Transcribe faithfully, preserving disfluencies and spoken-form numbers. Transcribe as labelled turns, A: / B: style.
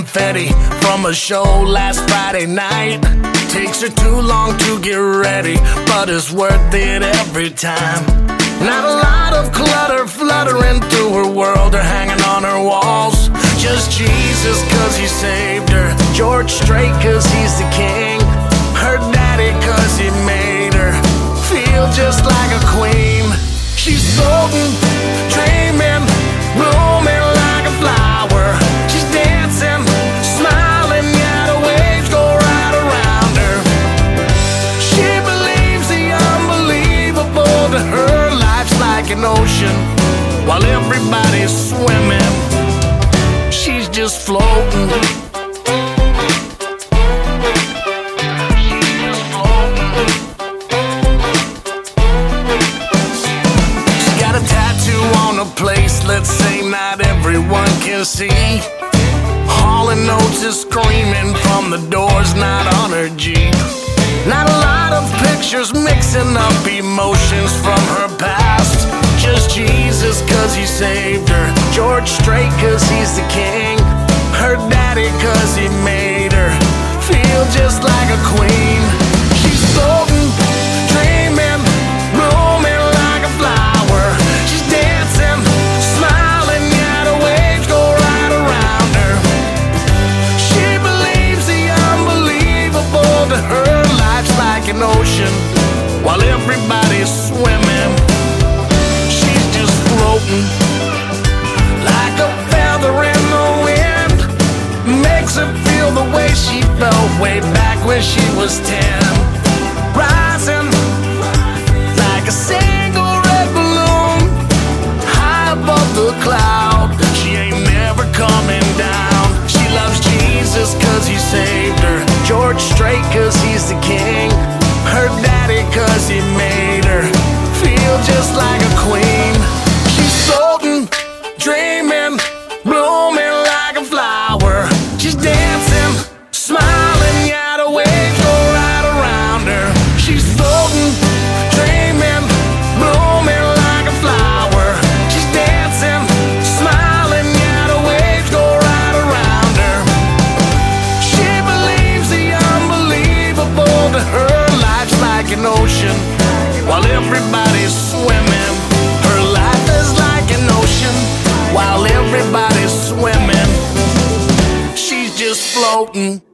A: confetti from a show last Friday night. Takes her too long to get ready, but it's worth it every time. Not a lot of clutter fluttering through her world or hanging on her walls. Just Jesus cause he saved her, George Strait cause he's the king, her daddy cause he made her feel just like a queen. She's floating, dreaming, blooming like a flower. She's dancing, smiling, yet the waves go right around her. She believes the unbelievable. To her, life's like an ocean, while everybody's swimming, she's just floating. Place, let's say not everyone can see. Hall and Oates is screaming from the doors, not on her Jeep. Not a lot of pictures mixing up emotions from her past. Just Jesus cause he saved her, George Strait cause he's the king, her daddy cause he made her feel just like a queen. She's floating, dreaming, blooming like a flower. She's dancing, smiling, yeah, the waves go right around her. She believes the unbelievable. To her, life's like an ocean, while everybody's swimming, she's just floating. Like a feather in the wind, makes her feel the way she felt way back when she was ten. Rising like a single red balloon, high above the cloud. She ain't never coming down. She loves Jesus cause he saved her, George Strait cause he's the king, her daddy cause he made her feel just like a queen. She's floating, dreaming, blooming like a flower. She's dancing, smiling, yeah, the waves go right around her. She's floating, dreaming, blooming like a flower. She's dancing, smiling, yeah, the waves go right around her. She believes the unbelievable. To her, life's like an ocean, while everybody's swimming. Her life is like an ocean, while everybody's swimming, she's just floating.